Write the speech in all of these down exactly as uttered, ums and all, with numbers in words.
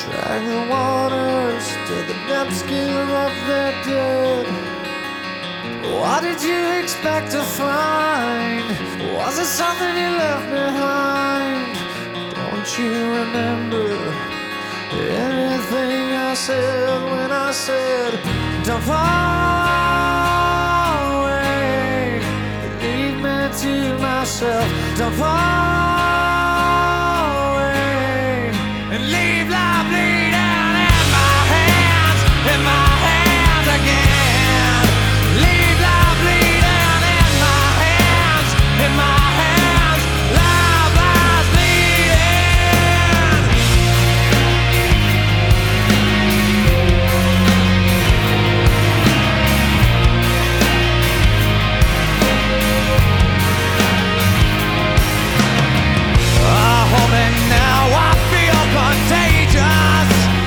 Drag the waters to the depths, give up their dead. What did you expect to find? Was it something you left behind? Don't you remember anything I said when I said, don't fall away, leave me to myself. Don't fall away and leave life bleeding in my hands, in my hands again. Leave life bleeding in my hands, in my hands. Life lies bleeding. Oh, hold me now, I feel contagious.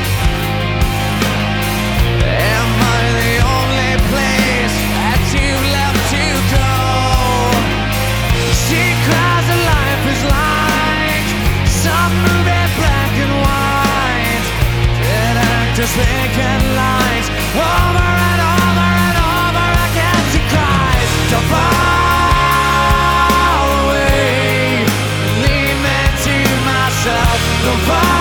Am I the only place that you left to go? She cries that life is like some movie, black and white. Dead actors making lies over and over and over again. She cries, don't fall away, leave me to myself. Don't fall